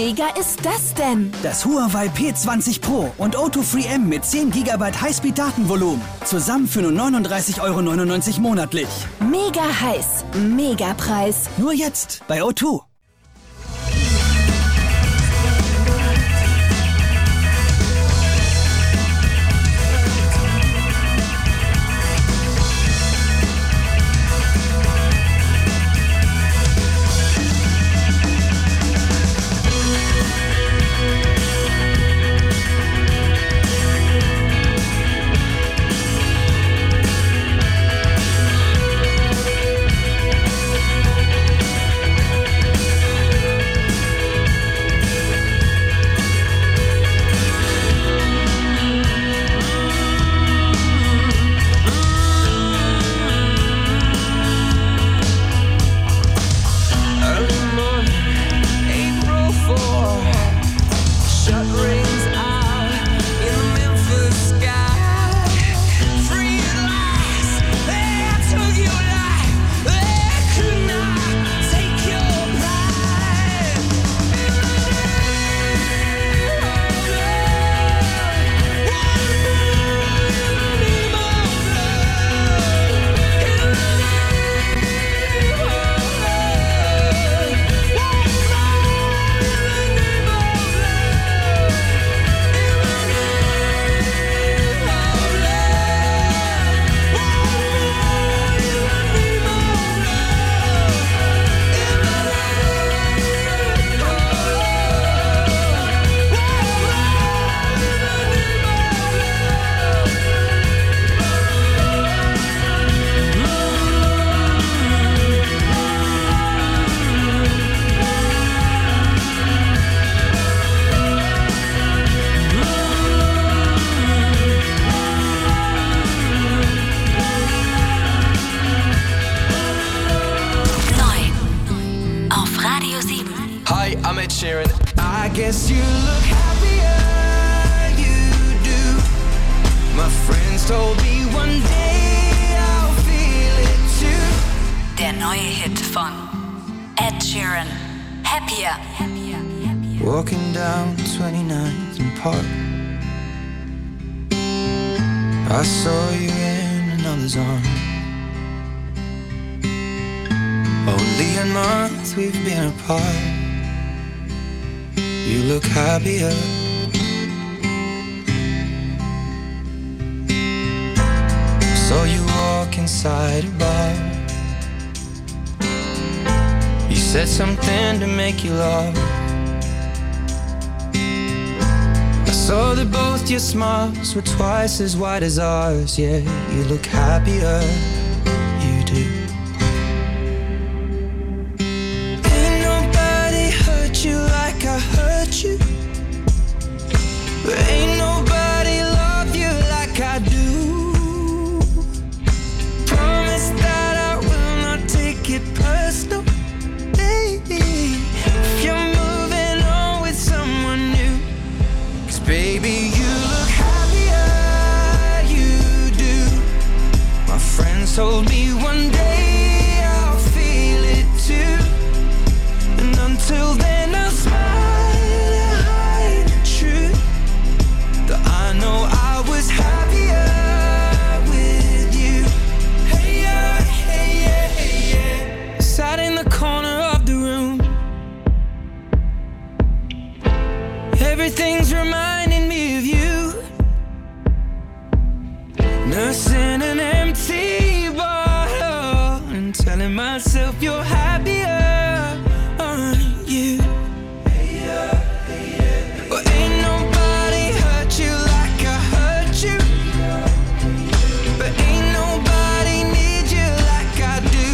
mega ist das denn? Das Huawei P20 Pro und O2 Free M mit 10 GB Highspeed-Datenvolumen. Zusammen für nur 39,99 € monatlich. Mega heiß, mega Preis. Nur jetzt bei O2. Der neue Hit von Ed Sheeran, Happier. Walking down 29th and Park, I saw you in another's arms. Only a month we've been apart. You look happier. Saw you walk inside a bar. You said something to make you laugh. I saw that both your smiles were twice as wide as ours. Yeah, you look happier, you do. Ain't nobody hurt you like I hurt you, but ain't nobody love you like I do. Promise that I will not take it personal. If you're moving on with someone new, 'cause baby you look happier, you do. My friends told me one day I'll feel it too, and until then I'll smile and hide the truth, that I know I was happier with you. Hey yeah, hey yeah, hey yeah. Sat in the corner of the room, everything's reminding me of you. Nursing an empty bottle and telling myself you're happier, aren't you? Well, ain't nobody hurt you like I hurt you, but ain't nobody need you like I do.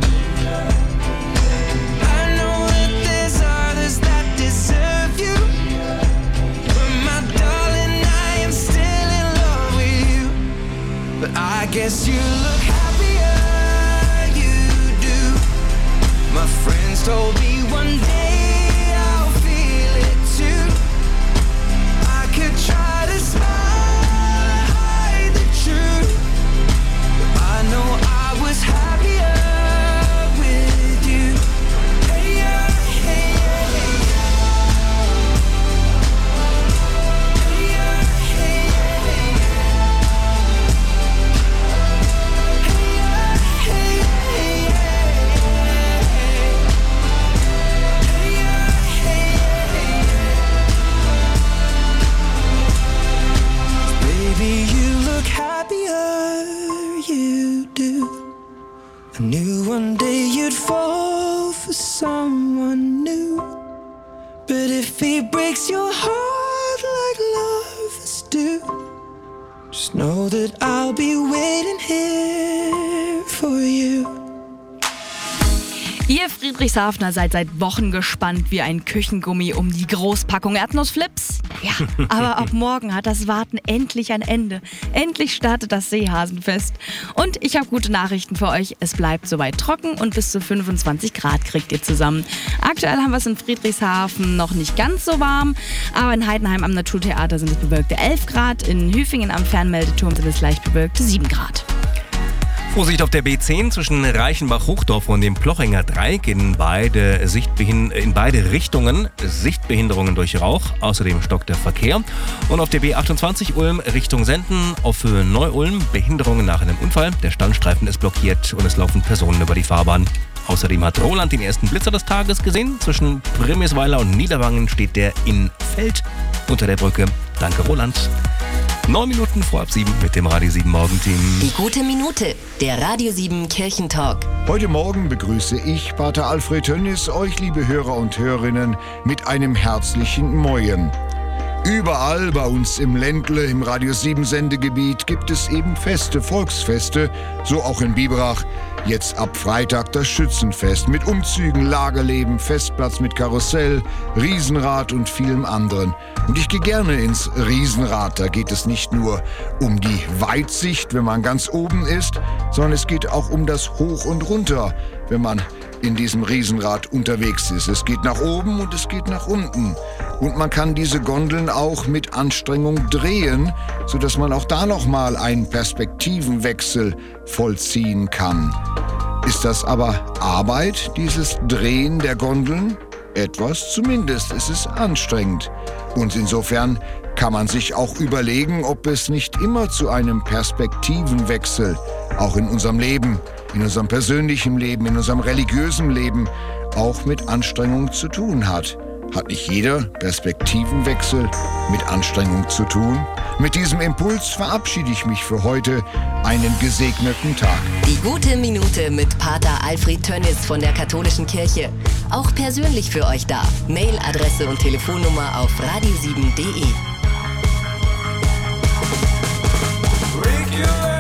I know that there's others that deserve you, but my darling, I am still in love with you. But I guess you look happier, you do. My friends told me one day I'll feel it too. I could try to smile, hide the truth, but I know I was happier with you. Hey yeah, hey yeah, hey yeah. one new. But if he breaks your heart like lovers do, just know that I'll be waiting here for you. Ihr Friedrichshafener seid seit Wochen gespannt wie ein Küchengummi um die Großpackung Erdnussflips. Ja, aber ab morgen hat das Warten endlich ein Ende. Endlich startet das Seehasenfest. Und ich habe gute Nachrichten für euch. Es bleibt soweit trocken und bis zu 25 Grad kriegt ihr zusammen. Aktuell haben wir es in Friedrichshafen noch nicht ganz so warm, aber in Heidenheim am Naturtheater sind es bewölkte 11 Grad, in Hüfingen am Fernmeldeturm sind es leicht bewölkte 7 Grad. Vorsicht auf der B10 zwischen Reichenbach-Hochdorf und dem Plochinger Dreieck in beide Richtungen Sichtbehinderungen durch Rauch. Außerdem stockt der Verkehr. Und auf der B28 Ulm Richtung Senden auf Höhe Neu-Ulm Behinderungen nach einem Unfall. Der Standstreifen ist blockiert und es laufen Personen über die Fahrbahn. Außerdem hat Roland den ersten Blitzer des Tages gesehen. Zwischen Primmisweiler und Niederwangen steht der in Feld unter der Brücke. Danke, Roland. 9 Minuten vor ab 7 mit dem Radio 7 Morgenteam. Die gute Minute, der Radio 7 Kirchentalk. Heute Morgen begrüße ich, Pater Alfred Tönnies, euch, liebe Hörer und Hörerinnen, mit einem herzlichen Moin. Überall bei uns im Ländle, im Radio 7 Sendegebiet, gibt es eben Feste, Volksfeste, so auch in Biberach. Jetzt ab Freitag das Schützenfest mit Umzügen, Lagerleben, Festplatz mit Karussell, Riesenrad und vielem anderen. Und ich gehe gerne ins Riesenrad. Da geht es nicht nur um die Weitsicht, wenn man ganz oben ist, sondern es geht auch um das Hoch und Runter, wenn man in diesem Riesenrad unterwegs ist. Es geht nach oben und es geht nach unten. Und man kann diese Gondeln auch mit Anstrengung drehen, sodass man auch da nochmal einen Perspektivenwechsel vollziehen kann. Ist das aber Arbeit, dieses Drehen der Gondeln? Etwas zumindest, es ist anstrengend. Und insofern kann man sich auch überlegen, ob es nicht immer zu einem Perspektivenwechsel, auch in unserem Leben, in unserem persönlichen Leben, in unserem religiösen Leben, auch mit Anstrengung zu tun hat. Hat nicht jeder Perspektivenwechsel mit Anstrengung zu tun? Mit diesem Impuls verabschiede ich mich für heute. Einen gesegneten Tag. Die gute Minute mit Pater Alfred Tönnies von der Katholischen Kirche. Auch persönlich für euch da. Mailadresse und Telefonnummer auf radio7.de.